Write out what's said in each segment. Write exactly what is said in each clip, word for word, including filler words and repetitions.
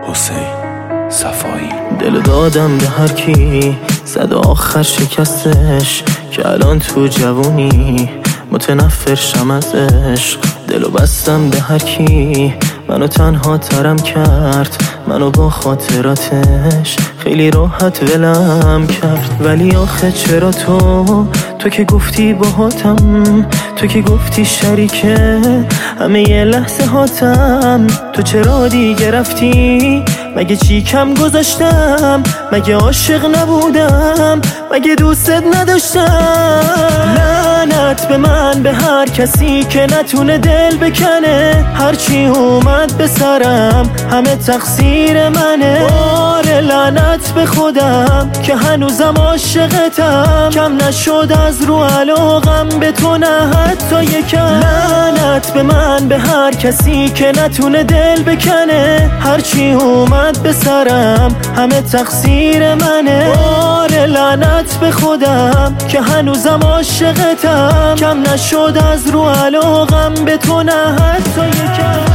حسین صفایی. دلو دادم به هر کی زد آخر شکستش، که الان تو جوونی متنفر شم از عشق. دلو بستم به هر کی منو تنها ترم کرد، منو با خاطراتش خیلی راحت ولم کرد. ولی آخه چرا تو تو که گفتی باهاتم، تو که گفتی شریکه همه یه لحظه هاتم، تو چرا دیگه رفتی؟ مگه چی کم گذاشتم؟ مگه عاشق نبودم؟ مگه دوستت نداشتم؟ لعنت به من، به هر کسی که نتونه دل بکنه. هرچی اومد به سرم همه تقصیر منه. باره لعنت به خودم که هنوزم عاشقتم، کم نشد از رو علاقم به تو نه حتی یکم. لعنت به من، به هر کسی که نتونه دل بکنه. هرچی اومد به سرم همه تقصیر منه. باره لعنت به خودم که هنوزم عاشقتم، کم نشد از رو علاقم به تو نه حتی یکم.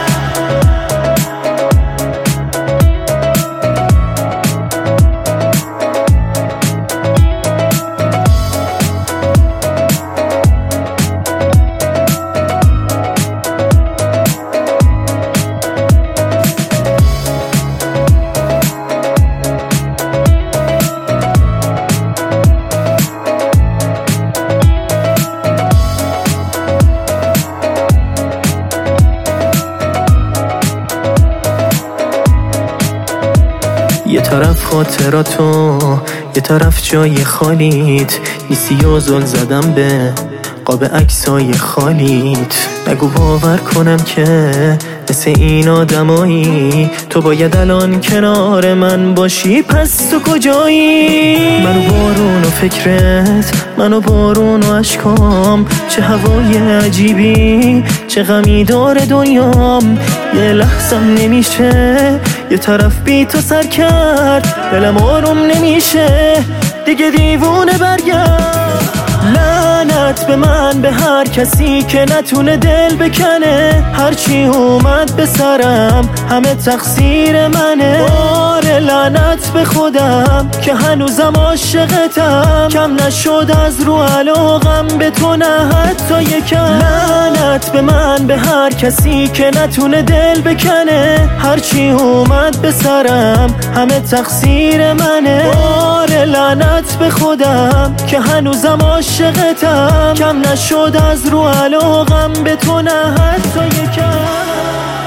یه طرف خاطراتو، یه طرف جای خالیت، ایسی و زل زدم به قاب عکسای خالیت. نگو باور کنم که مثل این آدمایی تو باید الان کنار من باشی، پس تو کجایی؟ منو بارون و فکرت، منو بارون و عشقام، چه هوای عجیبی، چه غمی داره دنیام. یه لحظم نمیشه یه طرف بی تو سر کرد، دلم آروم نمیشه دیگه دیوونه برگرد. لعنت به من، به هر کسی که نتونه دل بکنه. هرچی اومد به سرم همه تقصیر منه. باره لعنت به خودم که هنوزم عاشقتم، کم نشد از رو علاقم به تو نه حتی یکم. لعنت به من، به هر کسی که نتونه دل بکنه. هرچی اومد به سرم همه تقصیر منه. باره لعنت به خودم که هنوزم عاشقتم، کم نشد از رو علاقم به تو نه حتی یکم.